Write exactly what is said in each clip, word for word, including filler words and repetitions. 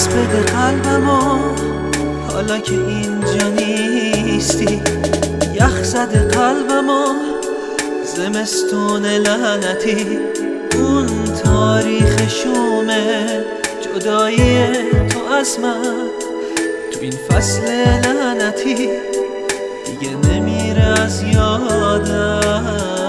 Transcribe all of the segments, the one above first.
بده قلبمو حالا که اینجا نیستی. یخ زده قلبمو زمستون لعنتی، اون تاریخ شومه جدایی تو از من تو این فصل لعنتی دیگه نمیره از یادم.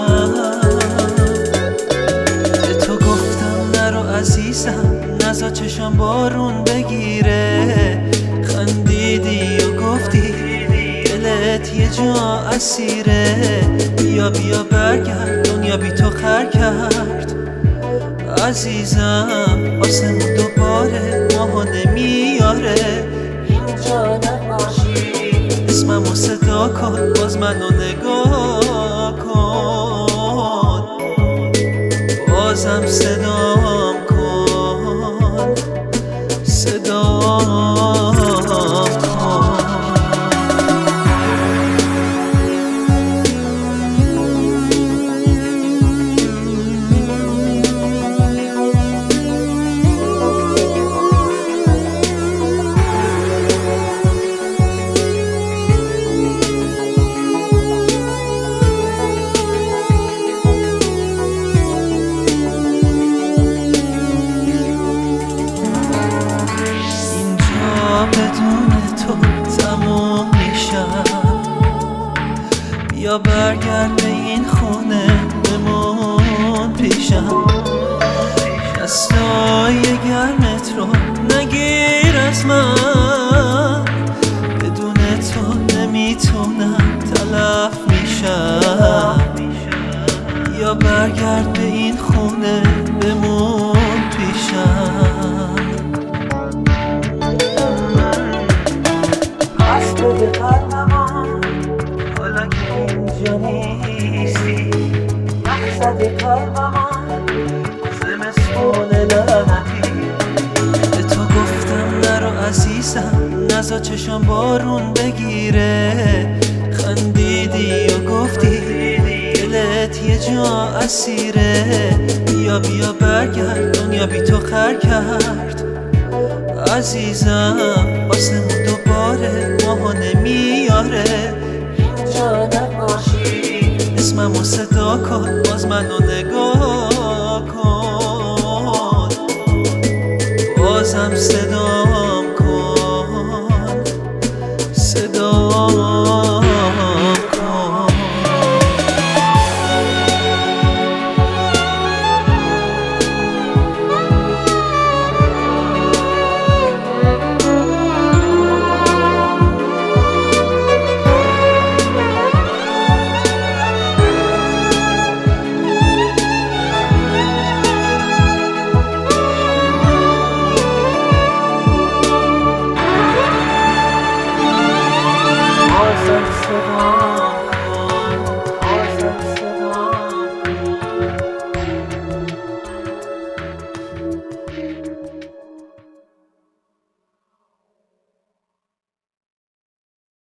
به تو گفتم نرو عزیزم، نزا چشم بارون بگیره. خندیدی و گفتی دلت یه جا اسیره. بیا بیا برگرد دنیا بی تو خر کرد عزیزم. آسمون دوباره ماهو نمیاره. اینجا نباشی اسممو صدا کن، باز منو نگاه کن، بازم صدام کن، صدام کن. بدون تو تموم میشم. بیا برگرد به این خونه بمون پیشم. دستای گرمت رو نگیر از من، بدون تو نمیتونم تلف میشم. بیا برگرد به این خونه بمون پیشم. بده قلبمو حالا که اینجا نیستی. یخ زده قلبمو زمستون لعنتی. به تو گفتم نرو عزیزم، نزا چشم بارون بگیره. خندیدی و گفتی دلت یه جا اسیره. بیا بیا برگرد دنیا بی تو خر کرد عزیزم. آسمون دوباره ماهو نمیاره. اینجا نباشی اسممو صدا کن، باز منو نگاه کن، بازم صدا